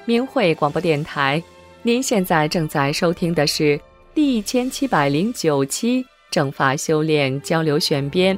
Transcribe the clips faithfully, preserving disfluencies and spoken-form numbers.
明慧广播电台，您现在正在收听的是第一千七百零九期正法修炼交流选编。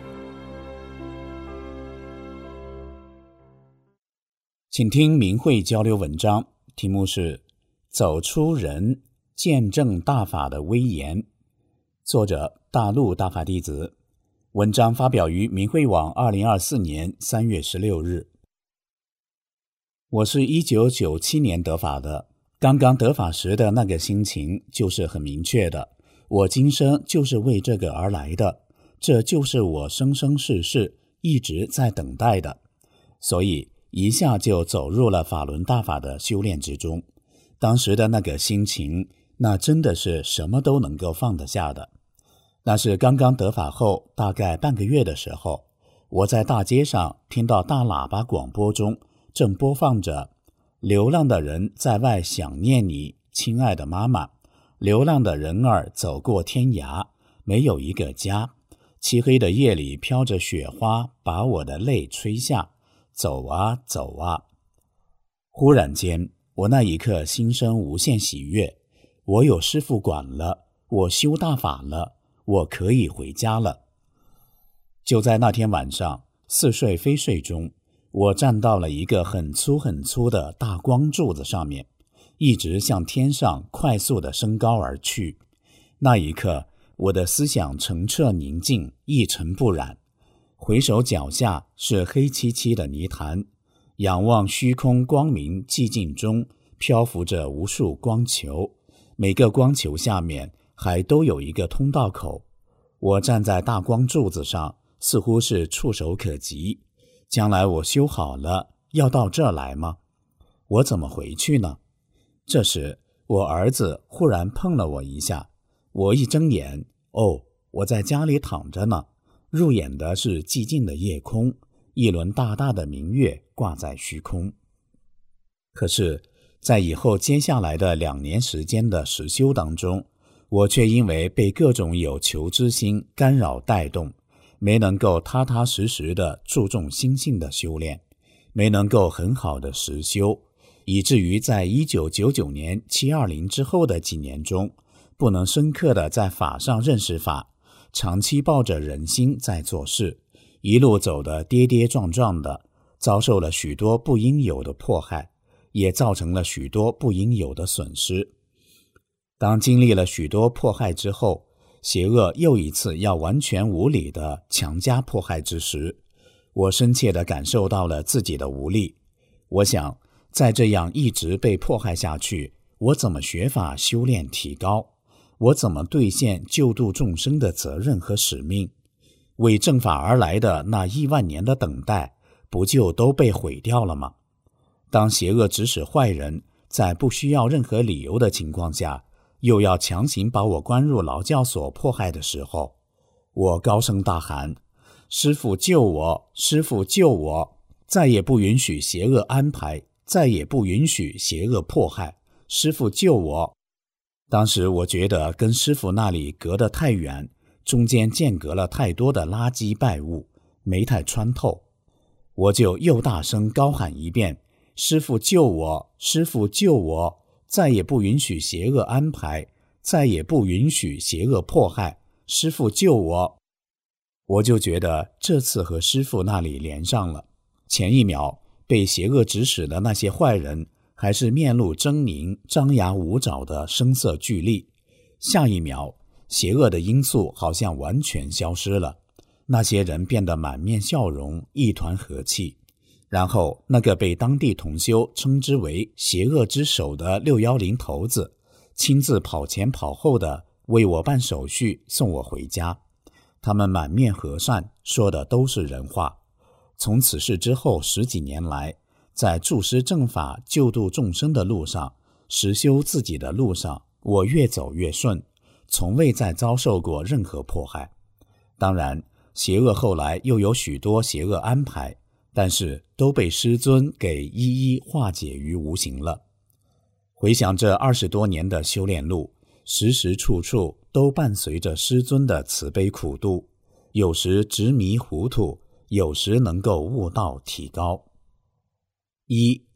请听明慧交流文章，题目是走出人，见证大法的威严，作者大陆大法弟子。文章发表于明慧网二零二四年三月十六日。我是一九九七年得法的，刚刚得法时的那个心情就是很明确的，我今生就是为这个而来的，这就是我生生世世一直在等待的，所以一下就走入了法轮大法的修炼之中。当时的那个心情，那真的是什么都能够放得下的。那是刚刚得法后大概半个月的时候，我在大街上听到大喇叭广播中正播放着流浪的人在外想念你，亲爱的妈妈，流浪的人儿走过天涯，没有一个家，漆黑的夜里飘着雪花，把我的泪吹下，走啊走啊。忽然间，我那一刻心生无限喜悦，我有师父管了，我修大法了，我可以回家了。就在那天晚上，似睡非睡中，我站到了一个很粗很粗的大光柱子上面，一直向天上快速地升高而去。那一刻，我的思想澄澈宁静，一尘不染。回首脚下是黑漆漆的泥潭，仰望虚空光明寂静中漂浮着无数光球，每个光球下面还都有一个通道口。我站在大光柱子上，似乎是触手可及。将来我修好了，要到这儿来吗？我怎么回去呢？这时，我儿子忽然碰了我一下，我一睁眼，哦，我在家里躺着呢。入眼的是寂静的夜空，一轮大大的明月挂在虚空。可是，在以后接下来的两年时间的实修当中，我却因为被各种有求之心干扰带动，没能够踏踏实实地注重心性的修炼，没能够很好的实修，以至于在一九九九年七二零之后的几年中，不能深刻地在法上认识法，长期抱着人心在做事，一路走得跌跌撞撞的，遭受了许多不应有的迫害，也造成了许多不应有的损失。当经历了许多迫害之后，邪恶又一次要完全无理的强加迫害之时，我深切地感受到了自己的无力。我想，再这样一直被迫害下去，我怎么学法修炼提高？我怎么兑现救度众生的责任和使命？为正法而来的那亿万年的等待，不就都被毁掉了吗？当邪恶指使坏人在不需要任何理由的情况下，又要强行把我关入劳教所迫害的时候，我高声大喊：师父救我，师父救我，再也不允许邪恶安排，再也不允许邪恶迫害，师父救我。当时我觉得跟师父那里隔得太远，中间间隔了太多的垃圾败物，没太穿透。我就又大声高喊一遍：师父救我，师父救我，再也不允许邪恶安排，再也不允许邪恶迫害，师父救我。我就觉得这次和师父那里连上了。前一秒被邪恶指使的那些坏人还是面露狰狞，张牙舞爪的声色俱厉，下一秒邪恶的因素好像完全消失了，那些人变得满面笑容，一团和气。然后那个被当地同修称之为邪恶之首的六一零头子，亲自跑前跑后的为我办手续，送我回家。他们满面和善，说的都是人话。从此事之后十几年来，在注师正法救度众生的路上，实修自己的路上，我越走越顺，从未再遭受过任何迫害。当然，邪恶后来又有许多邪恶安排，但是都被师尊给一一化解于无形了。回想这二十多年的修炼路，时时处处都伴随着师尊的慈悲苦度，有时执迷糊涂，有时能够悟道提高。一、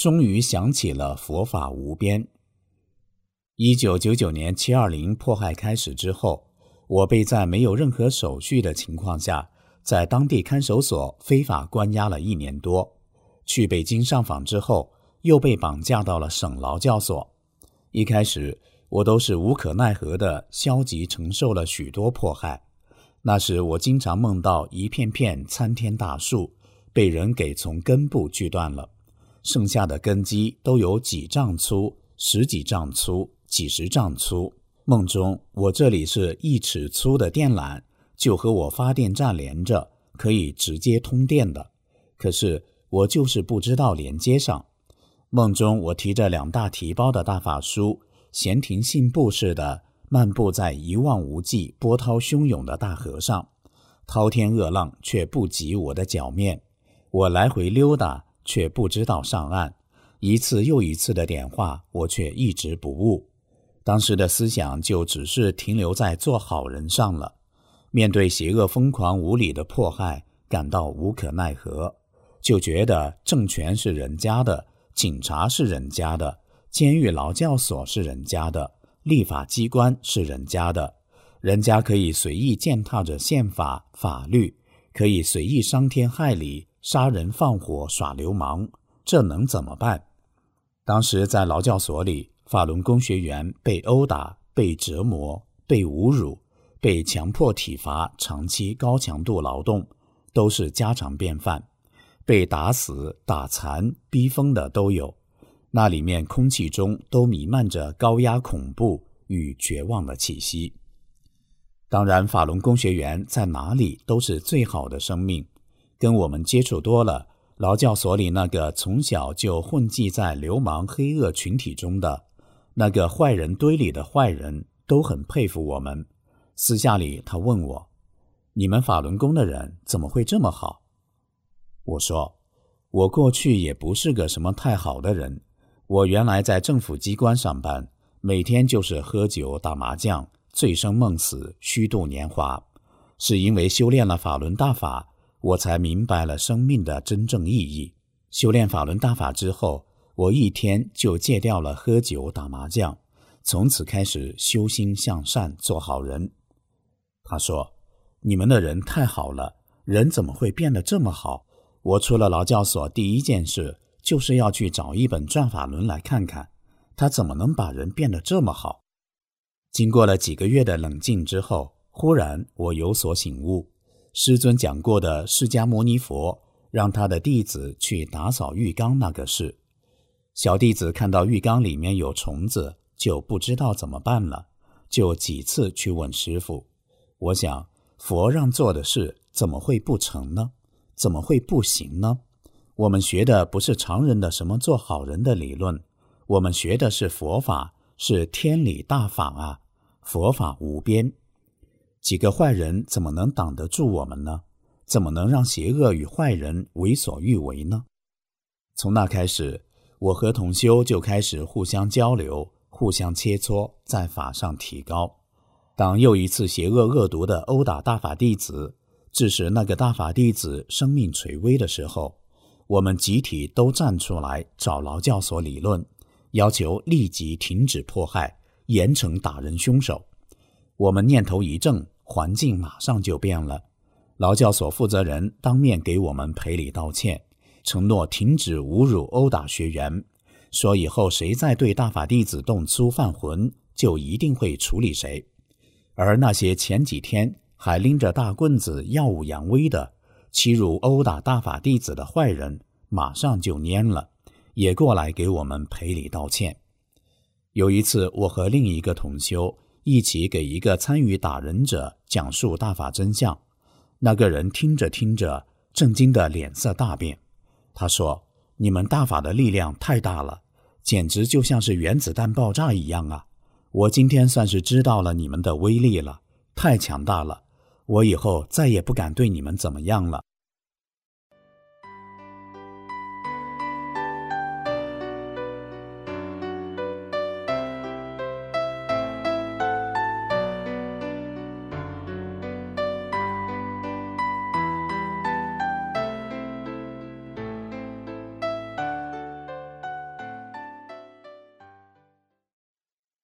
终于想起了佛法无边。一九九九年七二零迫害开始之后，我被在没有任何手续的情况下，在当地看守所非法关押了一年多。去北京上访之后，又被绑架到了省劳教所。一开始我都是无可奈何地消极承受了许多迫害。那时我经常梦到一片片参天大树被人给从根部锯断了，剩下的根基都有几丈粗、十几丈粗、几十丈粗。梦中我这里是一尺粗的电缆，就和我发电站连着，可以直接通电的。可是我就是不知道连接上。梦中我提着两大提包的大法书，闲庭信步似的漫步在一望无际、波涛汹涌的大河上，滔天恶浪却不及我的脚面。我来回溜达，却不知道上岸。一次又一次的点化，我却一直不悟。当时的思想就只是停留在做好人上了。面对邪恶疯狂无理的迫害，感到无可奈何，就觉得政权是人家的，警察是人家的，监狱劳教所是人家的，立法机关是人家的，人家可以随意践踏着宪法法律，可以随意伤天害理、杀人放火、耍流氓，这能怎么办？当时在劳教所里，法轮功学员被殴打、被折磨、被侮辱、被强迫体罚长期高强度劳动，都是家常便饭。被打死、打残、逼疯的都有。那里面空气中都弥漫着高压恐怖与绝望的气息。当然，法轮功学员在哪里都是最好的生命。跟我们接触多了，劳教所里那个从小就混迹在流氓黑恶群体中的那个坏人堆里的坏人，都很佩服我们。私下里他问我，你们法轮功的人怎么会这么好？我说，我过去也不是个什么太好的人。我原来在政府机关上班，每天就是喝酒打麻将，醉生梦死，虚度年华。是因为修炼了法轮大法，我才明白了生命的真正意义。修炼法轮大法之后，我一天就戒掉了喝酒打麻将，从此开始修心向善，做好人。他说，你们的人太好了，人怎么会变得这么好？我出了劳教所第一件事就是要去找一本转法轮来看看，他怎么能把人变得这么好。经过了几个月的冷静之后，忽然我有所醒悟，师尊讲过的释迦牟尼佛让他的弟子去打扫浴缸那个事。小弟子看到浴缸里面有虫子，就不知道怎么办了，就几次去问师父。我想，佛让做的事怎么会不成呢？怎么会不行呢？我们学的不是常人的什么做好人的理论，我们学的是佛法，是天理大法啊！佛法无边，几个坏人怎么能挡得住我们呢？怎么能让邪恶与坏人为所欲为呢？从那开始，我和同修就开始互相交流，互相切磋，在法上提高。当又一次邪恶恶毒的殴打大法弟子，致使那个大法弟子生命垂危的时候，我们集体都站出来找劳教所理论，要求立即停止迫害，严惩打人凶手。我们念头一正，环境马上就变了。劳教所负责人当面给我们赔礼道歉，承诺停止侮辱殴打学员，说以后谁再对大法弟子动粗犯浑，就一定会处理谁。而那些前几天还拎着大棍子耀武扬威的欺辱殴打大法弟子的坏人，马上就蔫了，也过来给我们赔礼道歉。有一次，我和另一个同修一起给一个参与打人者讲述大法真相，那个人听着听着，震惊的脸色大变。他说，你们大法的力量太大了，简直就像是原子弹爆炸一样啊！我今天算是知道了你们的威力了，太强大了，我以后再也不敢对你们怎么样了。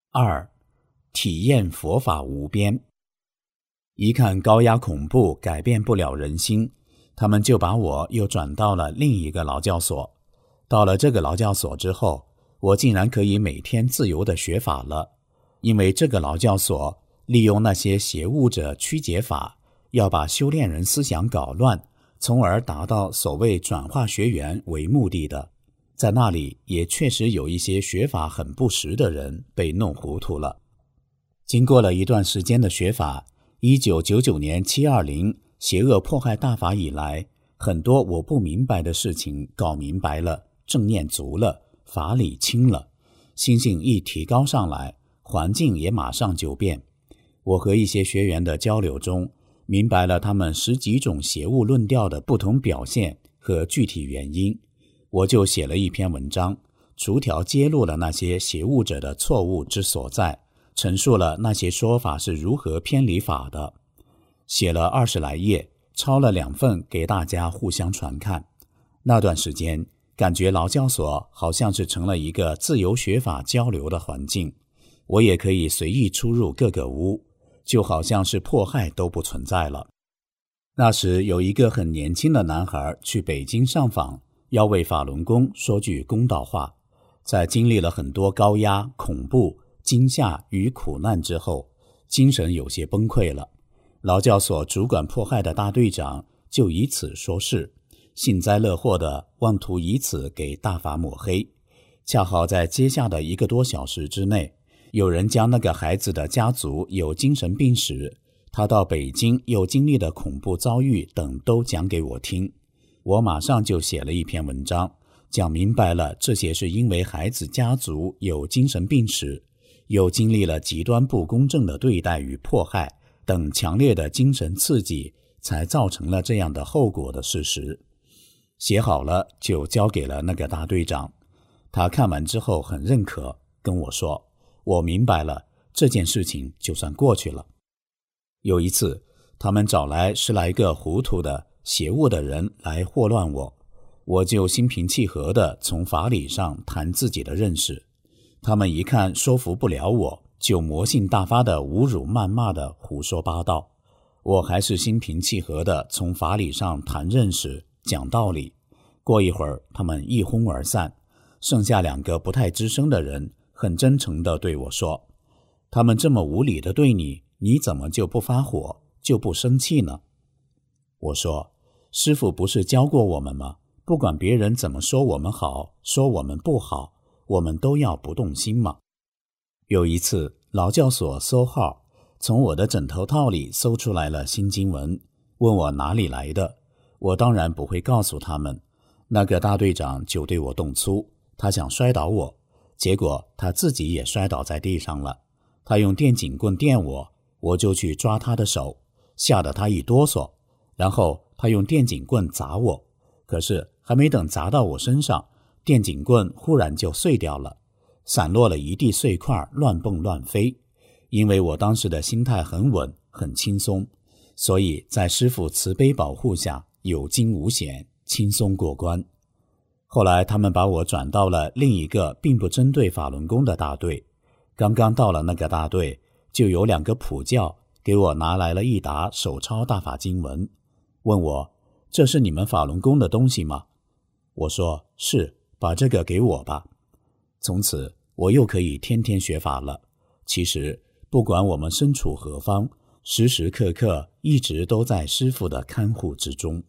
二、体验佛法无边。一看高压恐怖改变不了人心，他们就把我又转到了另一个劳教所。到了这个劳教所之后，我竟然可以每天自由地学法了，因为这个劳教所利用那些邪物者曲解法，要把修炼人思想搞乱，从而达到所谓转化学员为目的的。在那里也确实有一些学法很不实的人被弄糊涂了。经过了一段时间的学法，一九九九年七二零邪恶迫害大法以来，很多我不明白的事情搞明白了，正念足了，法理清了，心性一提高上来，环境也马上就变。我和一些学员的交流中，明白了他们十几种邪物论调的不同表现和具体原因。我就写了一篇文章，逐条揭露了那些邪物者的错误之所在，陈述了那些说法是如何偏离法的。写了二十来页，抄了两份给大家互相传看。那段时间，感觉劳教所好像是成了一个自由学法交流的环境，我也可以随意出入各个屋，就好像是迫害都不存在了。那时有一个很年轻的男孩去北京上访，要为法轮功说句公道话。在经历了很多高压、恐怖、惊吓与苦难之后，精神有些崩溃了。劳教所主管迫害的大队长就以此说事，幸灾乐祸地妄图以此给大法抹黑。恰好在接下的一个多小时之内，有人将那个孩子的家族有精神病史，他到北京又经历的恐怖遭遇等都讲给我听。我马上就写了一篇文章，讲明白了这些是因为孩子家族有精神病史，又经历了极端不公正的对待与迫害等强烈的精神刺激，才造成了这样的后果的事实。写好了就交给了那个大队长，他看完之后很认可，跟我说，我明白了，这件事情就算过去了。有一次，他们找来十来个糊涂的邪恶的人来祸乱我，我就心平气和地从法理上谈自己的认识。他们一看说服不了我，就魔性大发的侮辱谩骂的胡说八道。我还是心平气和地从法理上谈认识讲道理。过一会儿他们一哄而散，剩下两个不太吱声的人很真诚地对我说，他们这么无理地对你，你怎么就不发火，就不生气呢？我说，师父不是教过我们吗？不管别人怎么说我们好，说我们不好，我们都要不动心嘛。有一次劳教所搜号，从我的枕头套里搜出来了新经文，问我哪里来的，我当然不会告诉他们。那个大队长就对我动粗，他想摔倒我，结果他自己也摔倒在地上了。他用电警棍电我，我就去抓他的手，吓得他一哆嗦，然后他用电警棍砸我，可是还没等砸到我身上，电警棍忽然就碎掉了，散落了一地碎块，乱蹦乱飞。因为我当时的心态很稳很轻松，所以在师父慈悲保护下有惊无险，轻松过关。后来他们把我转到了另一个并不针对法轮功的大队，刚刚到了那个大队，就有两个普教给我拿来了一沓手抄大法经文，问我，这是你们法轮功的东西吗？我说，是，把这个给我吧。从此我又可以天天学法了。其实不管我们身处何方，时时刻刻一直都在师父的看护之中。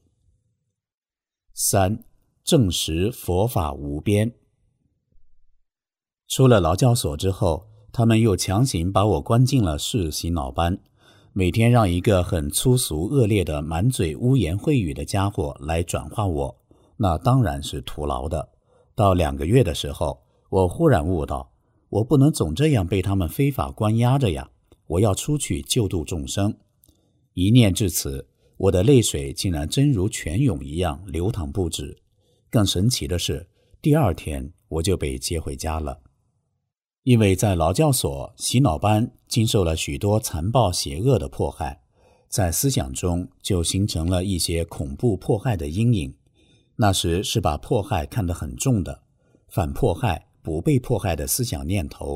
三、证实佛法无边。出了劳教所之后，他们又强行把我关进了市洗脑班，每天让一个很粗俗恶劣的满嘴污言秽语的家伙来转化我，那当然是徒劳的。到两个月的时候，我忽然悟到，我不能总这样被他们非法关押着呀，我要出去救度众生。一念至此，我的泪水竟然真如泉涌一样流淌不止。更神奇的是，第二天我就被接回家了。因为在劳教所洗脑班经受了许多残暴邪恶的迫害，在思想中就形成了一些恐怖迫害的阴影。那时是把迫害看得很重的，反迫害不被迫害的思想念头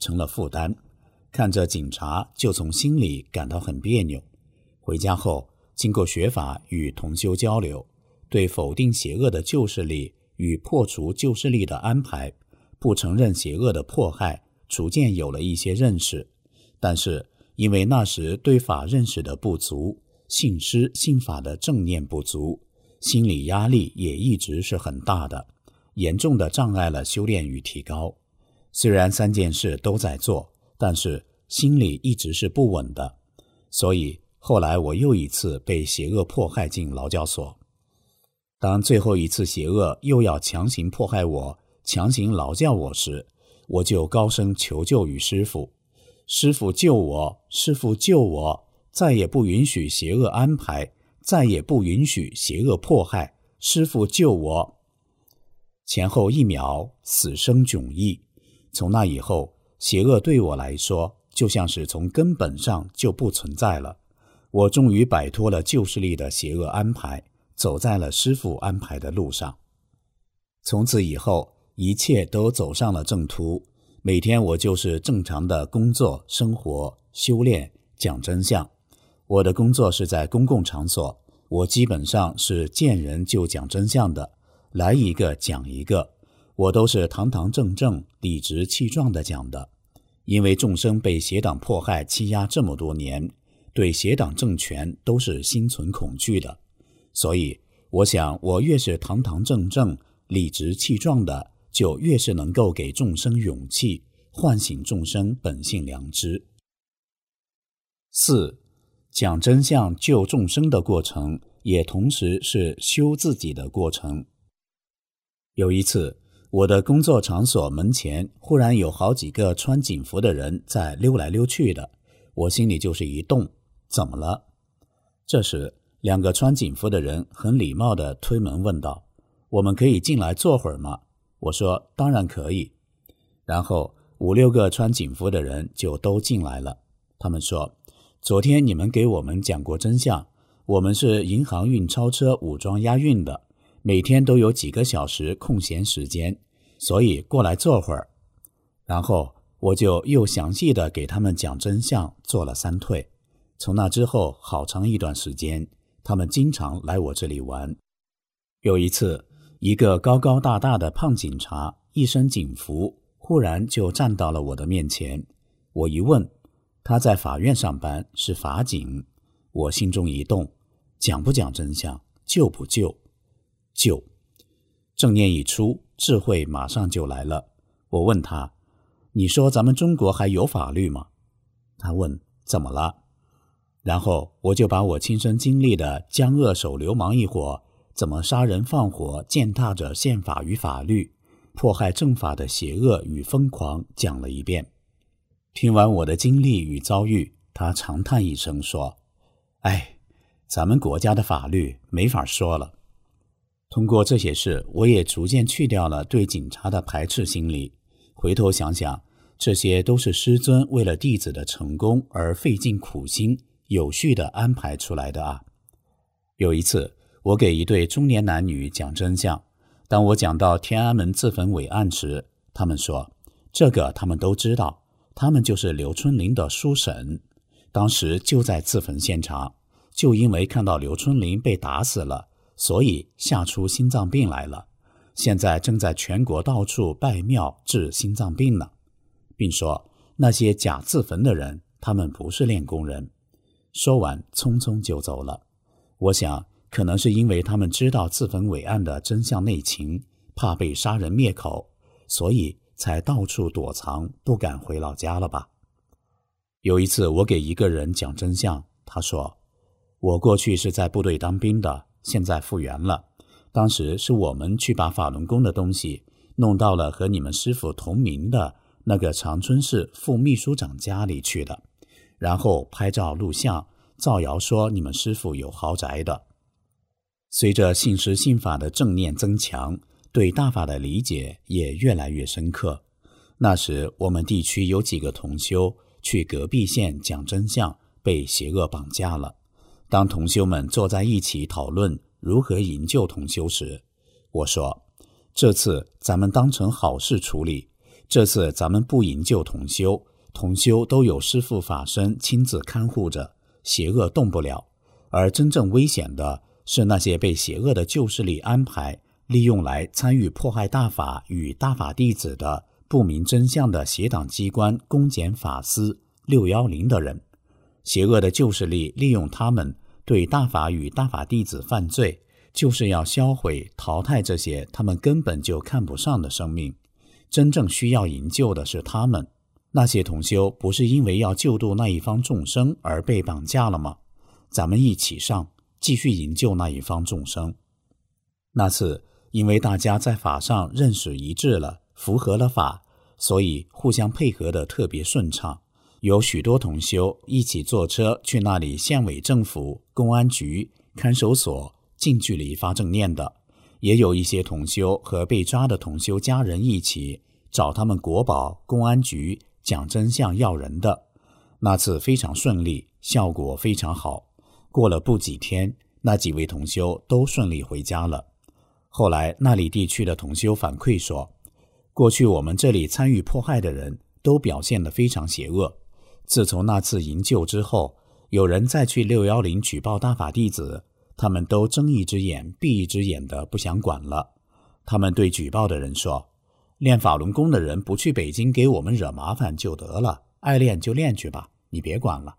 成了负担，看着警察就从心里感到很别扭。回家后，经过学法与同修交流，对否定邪恶的旧势力与破除旧势力的安排，不承认邪恶的迫害，逐渐有了一些认识。但是因为那时对法认识的不足，信师信法的正念不足，心理压力也一直是很大的，严重的障碍了修炼与提高。虽然三件事都在做，但是心里一直是不稳的。所以后来我又一次被邪恶迫害进劳教所。当最后一次邪恶又要强行迫害我，强行劳教我时，我就高声求救于师父，师父救我，师父救我，再也不允许邪恶安排，再也不允许邪恶迫害，师父救我。前后一秒，死生迥异。从那以后，邪恶对我来说就像是从根本上就不存在了。我终于摆脱了旧势力的邪恶安排，走在了师父安排的路上。从此以后，一切都走上了正途。每天我就是正常的工作、生活、修炼、讲真相。我的工作是在公共场所，我基本上是见人就讲真相的，来一个讲一个，我都是堂堂正正、理直气壮地讲的。因为众生被邪党迫害欺压这么多年，对邪党政权都是心存恐惧的，所以我想我越是堂堂正正、理直气壮的，就越是能够给众生勇气，唤醒众生本性良知。四，讲真相救众生的过程，也同时是修自己的过程。有一次，我的工作场所门前忽然有好几个穿警服的人在溜来溜去的，我心里就是一动，怎么了？这时，两个穿警服的人很礼貌地推门问道：“我们可以进来坐会儿吗？”我说：“当然可以。”然后五六个穿警服的人就都进来了。他们说：“昨天你们给我们讲过真相，我们是银行运钞车武装押运的，每天都有几个小时空闲时间，所以过来坐会儿。”然后我就又详细的给他们讲真相，做了三退。从那之后好长一段时间，他们经常来我这里玩。有一次，一个高高大大的胖警察，一身警服，忽然就站到了我的面前。我一问，他在法院上班，是法警。我心中一动，讲不讲真相，救不救？救。正念一出，智慧马上就来了。我问他：“你说咱们中国还有法律吗？”他问：“怎么了？”然后我就把我亲身经历的江恶手流氓一伙怎么杀人放火，践踏着宪法与法律，迫害正法的邪恶与疯狂讲了一遍。听完我的经历与遭遇，他长叹一声说：“哎，咱们国家的法律没法说了。”通过这些事，我也逐渐去掉了对警察的排斥心理。回头想想，这些都是师尊为了弟子的成功而费尽苦心，有序地安排出来的啊。有一次，我给一对中年男女讲真相，当我讲到天安门自焚伟案时，他们说这个他们都知道，他们就是刘春林的叔婶，当时就在自焚现场，就因为看到刘春林被打死了，所以吓出心脏病来了，现在正在全国到处拜庙治心脏病呢，并说那些假自焚的人，他们不是练功人。说完匆匆就走了。我想可能是因为他们知道自焚伟案的真相内情，怕被杀人灭口，所以才到处躲藏，不敢回老家了吧。有一次我给一个人讲真相，他说：“我过去是在部队当兵的，现在复员了，当时是我们去把法轮功的东西弄到了和你们师父同名的那个长春市副秘书长家里去的，然后拍照录像，造谣说你们师父有豪宅的。”随着信师信法的正念增强，对大法的理解也越来越深刻。那时我们地区有几个同修去隔壁县讲真相，被邪恶绑架了。当同修们坐在一起讨论如何营救同修时，我说：“这次咱们当成好事处理， 这次咱们不营救同修，同修都有师父法身亲自看护着，邪恶动不了。而真正危险的是那些被邪恶的旧势力安排利用来参与迫害大法与大法弟子的不明真相的邪党机关公检法司六一零的人。邪恶的旧势力利用他们对大法与大法弟子犯罪，就是要销毁淘汰这些他们根本就看不上的生命。真正需要营救的是他们。那些同修不是因为要救度那一方众生而被绑架了吗？咱们一起上，继续营救那一方众生。那次因为大家在法上认识一致了，符合了法，所以互相配合得特别顺畅。有许多同修一起坐车去那里县委政府、公安局、看守所近距离发正念的，也有一些同修和被抓的同修家人一起找他们国保、公安局讲真相要人的。那次非常顺利，效果非常好。过了不几天，那几位同修都顺利回家了。后来那里地区的同修反馈说，过去我们这里参与迫害的人都表现得非常邪恶，自从那次营救之后，有人再去六一零举报大法弟子，他们都睁一只眼闭一只眼的不想管了。他们对举报的人说，练法轮功的人不去北京给我们惹麻烦就得了，爱练就练去吧，你别管了。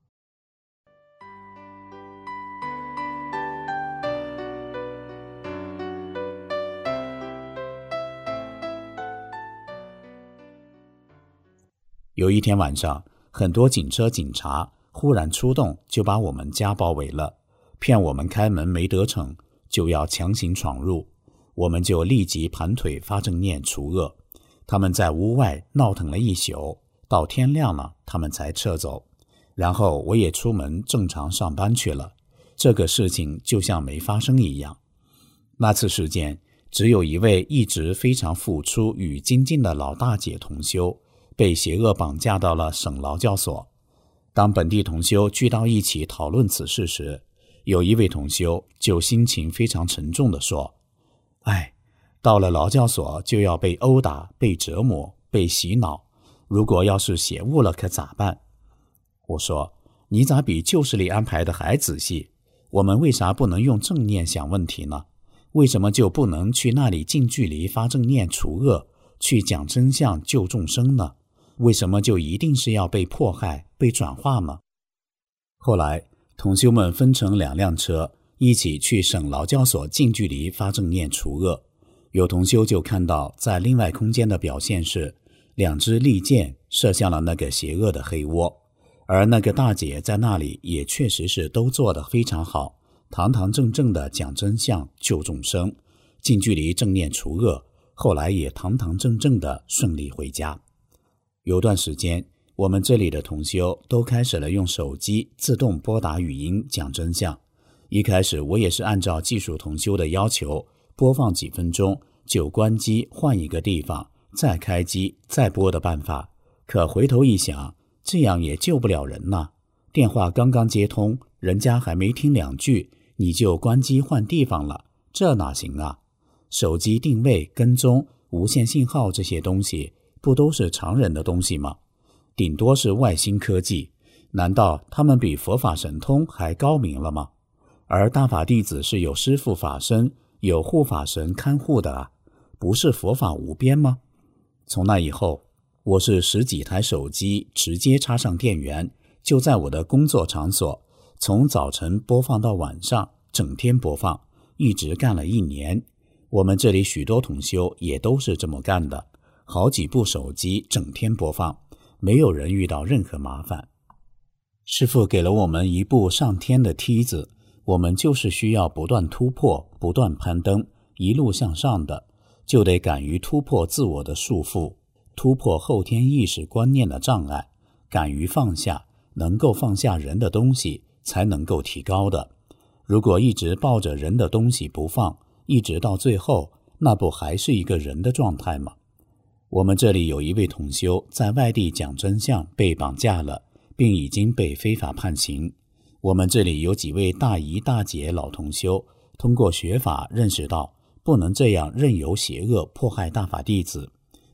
有一天晚上，很多警车警察忽然出动，就把我们家包围了，骗我们开门没得逞，就要强行闯入。我们就立即盘腿发正念除恶。他们在屋外闹腾了一宿，到天亮了他们才撤走。然后我也出门正常上班去了，这个事情就像没发生一样。那次事件只有一位一直非常付出与精进的老大姐同修被邪恶绑架到了省劳教所。当本地同修聚到一起讨论此事时，有一位同修就心情非常沉重地说，哎，到了劳教所就要被殴打、被折磨、被洗脑，如果要是邪物了可咋办？我说，你咋比旧势力安排的还仔细？我们为啥不能用正念想问题呢？为什么就不能去那里近距离发正念除恶，去讲真相救众生呢？为什么就一定是要被迫害、被转化呢？后来同修们分成两辆车，一起去省劳教所近距离发正念除恶。有同修就看到在另外空间的表现是，两支利箭射向了那个邪恶的黑窝，而那个大姐在那里也确实是都做得非常好，堂堂正正的讲真相救众生，近距离正念除恶，后来也堂堂正正的顺利回家。有段时间，我们这里的同修都开始了用手机自动拨打语音讲真相。一开始我也是按照技术同修的要求，播放几分钟就关机换一个地方，再开机再播的办法。可回头一想，这样也救不了人呐。电话刚刚接通，人家还没听两句，你就关机换地方了，这哪行啊？手机定位、跟踪、无线信号这些东西不都是常人的东西吗？顶多是外星科技，难道他们比佛法神通还高明了吗？而大法弟子是有师父法身、有护法神看护的啊，不是佛法无边吗？从那以后，我是十几台手机直接插上电源，就在我的工作场所，从早晨播放到晚上，整天播放，一直干了一年。我们这里许多同修也都是这么干的，好几部手机整天播放，没有人遇到任何麻烦。师父给了我们一部上天的梯子，我们就是需要不断突破、不断攀登，一路向上的，就得敢于突破自我的束缚，突破后天意识观念的障碍，敢于放下，能够放下人的东西，才能够提高的。如果一直抱着人的东西不放，一直到最后，那不还是一个人的状态吗？我们这里有一位同修在外地讲真相被绑架了，并已经被非法判刑。我们这里有几位大姨大姐老同修，通过学法认识到不能这样任由邪恶迫害大法弟子。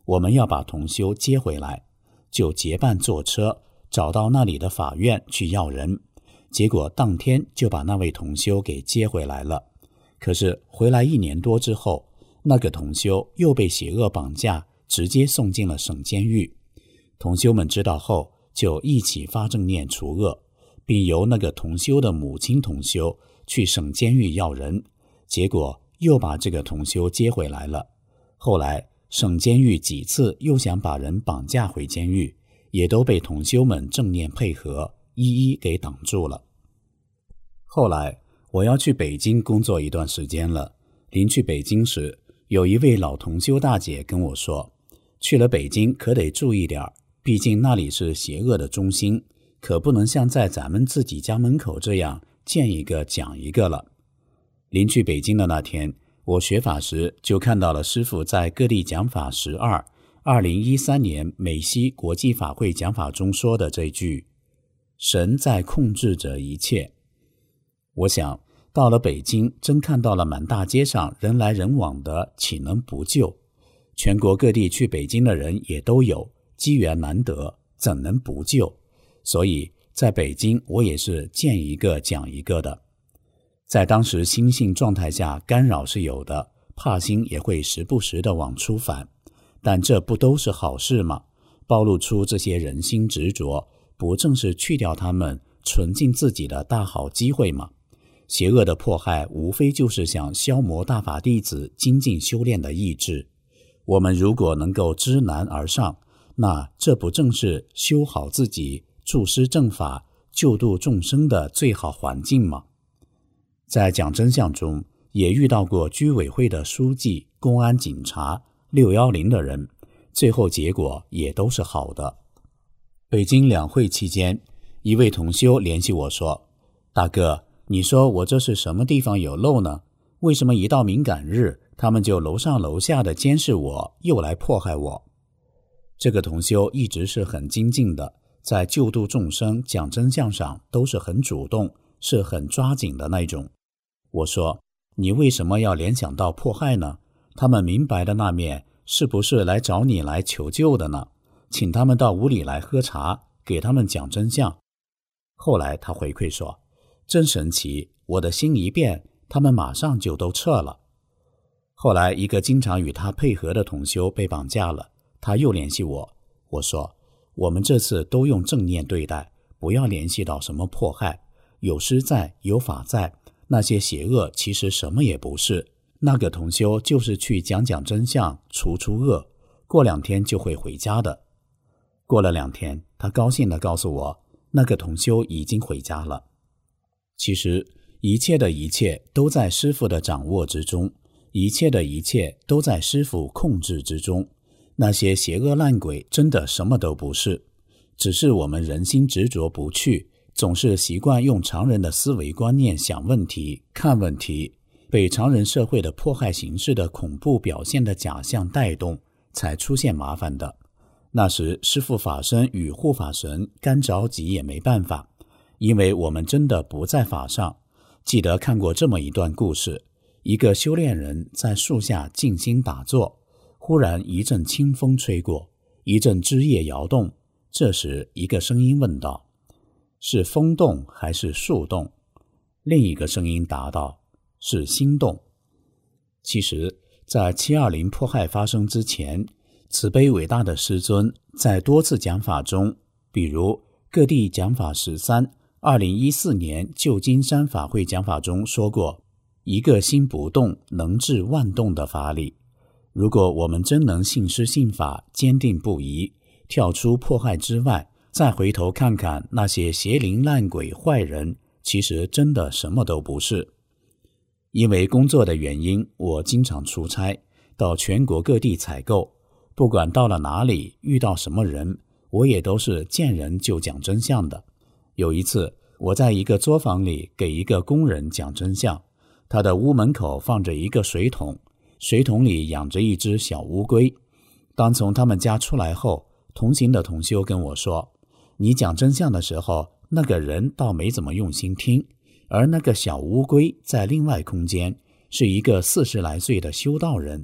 我们要把同修接回来，就结伴坐车找到那里的法院去要人，结果当天就把那位同修给接回来了。可是回来一年多之后，那个同修又被邪恶绑架，直接送进了省监狱。同修们知道后，就一起发正念除恶，并由那个同修的母亲同修去省监狱要人，结果又把这个同修接回来了。后来省监狱几次又想把人绑架回监狱，也都被同修们正念配合，一一给挡住了。后来我要去北京工作一段时间了，临去北京时，有一位老同修大姐跟我说，去了北京可得注意点，毕竟那里是邪恶的中心，可不能像在咱们自己家门口这样见一个讲一个了。临去北京的那天，我学法时就看到了师父在各地讲法十二二零一三年美西国际法会讲法中说的这句，神在控制着一切。我想到了北京，真看到了满大街上人来人往的，岂能不救？全国各地去北京的人也都有，机缘难得，怎能不救？所以在北京我也是见一个讲一个的。在当时心性状态下，干扰是有的，怕心也会时不时的往出反，但这不都是好事吗？暴露出这些人心执着，不正是去掉他们纯净自己的大好机会吗？邪恶的迫害无非就是想消磨大法弟子精进修炼的意志。我们如果能够知难而上，那这不正是修好自己、助师正法、救度众生的最好环境吗？在讲真相中，也遇到过居委会的书记、公安警察、六一零的人，最后结果也都是好的。北京两会期间，一位同修联系我说，大哥，你说我这是什么地方有漏呢？为什么一到敏感日，他们就楼上楼下的监视我，又来迫害我？这个同修一直是很精进的，在救度众生、讲真相上都是很主动，是很抓紧的那种。我说，你为什么要联想到迫害呢？他们明白的那面是不是来找你来求救的呢？请他们到屋里来喝茶，给他们讲真相。后来他回馈说，真神奇，我的心一变，他们马上就都撤了。后来一个经常与他配合的同修被绑架了，他又联系我，我说，我们这次都用正念对待，不要联系到什么迫害，有师在，有法在，那些邪恶其实什么也不是，那个同修就是去讲讲真相，除除恶，过两天就会回家的。过了两天，他高兴地告诉我，那个同修已经回家了。其实一切的一切都在师父的掌握之中，一切的一切都在师父控制之中，那些邪恶烂鬼真的什么都不是，只是我们人心执着不去，总是习惯用常人的思维观念想问题、看问题，被常人社会的迫害形式的恐怖表现的假象带动，才出现麻烦的。那时师父法身与护法神干着急也没办法，因为我们真的不在法上。记得看过这么一段故事，一个修炼人在树下静心打坐，忽然一阵清风吹过，一阵枝叶摇动，这时一个声音问道，是风动还是树动？另一个声音答道，是心动。其实在七二零迫害发生之前，慈悲伟大的师尊在多次讲法中，比如各地讲法十三二零一四年旧金山法会讲法中说过，一个心不动能治万动的法理。如果我们真能信师信法，坚定不移，跳出迫害之外，再回头看看那些邪灵烂鬼坏人，其实真的什么都不是。因为工作的原因，我经常出差到全国各地采购，不管到了哪里，遇到什么人，我也都是见人就讲真相的。有一次我在一个作坊里给一个工人讲真相，他的屋门口放着一个水桶，水桶里养着一只小乌龟。当从他们家出来后，同行的同修跟我说，你讲真相的时候，那个人倒没怎么用心听，而那个小乌龟在另外空间是一个四十来岁的修道人，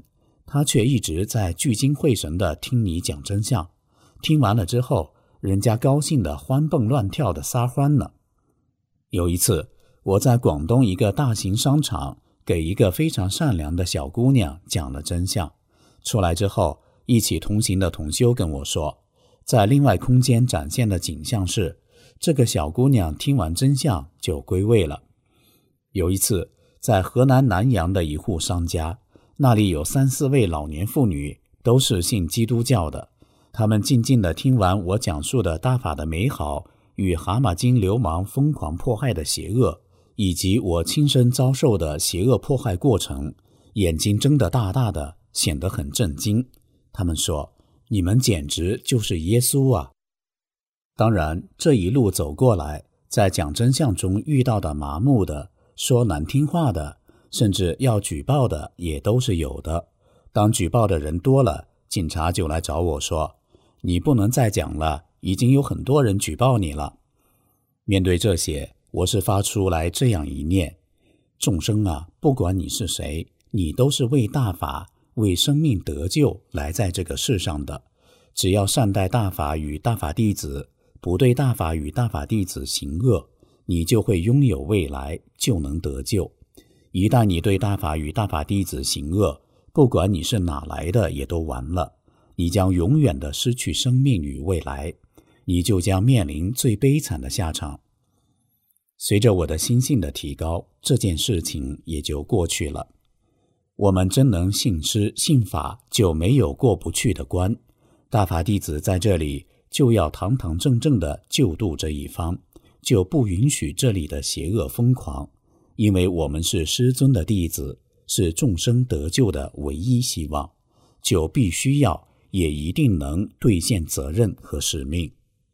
他却一直在聚精会神地听你讲真相，听完了之后，人家高兴得欢蹦乱跳的撒欢呢。有一次，我在广东一个大型商场给一个非常善良的小姑娘讲了真相，出来之后，一起同行的同修跟我说，在另外空间展现的景象是，这个小姑娘听完真相就归位了。有一次，在河南南阳的一户商家，那里有三四位老年妇女，都是信基督教的。他们静静地听完我讲述的大法的美好与蛤蟆精流氓疯狂迫害的邪恶，以及我亲身遭受的邪恶迫害过程，眼睛睁得大大的，显得很震惊。他们说，你们简直就是耶稣啊！当然，这一路走过来，在讲真相中遇到的麻木的、说难听话的，甚至要举报的也都是有的。当举报的人多了，警察就来找我说，你不能再讲了，已经有很多人举报你了。面对这些，我是发出来这样一念，众生啊，不管你是谁，你都是为大法、为生命得救来在这个世上的。只要善待大法与大法弟子，不对大法与大法弟子行恶，你就会拥有未来，就能得救。一旦你对大法与大法弟子行恶，不管你是哪来的，也都完了，你将永远的失去生命与未来，你就将面临最悲惨的下场。随着我的心性的提高，这件事情也就过去了。我们真能信师信法，就没有过不去的关。大法弟子在这里就要堂堂正正的救度这一方，就不允许这里的邪恶疯狂，因为我们是师尊的弟子，是众生得救的唯一希望，就必须要也一定能兑现责任和使命。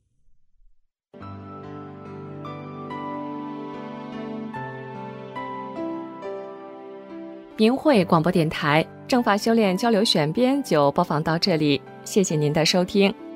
明慧广播电台正法修炼交流选编就播放到这里，谢谢您的收听。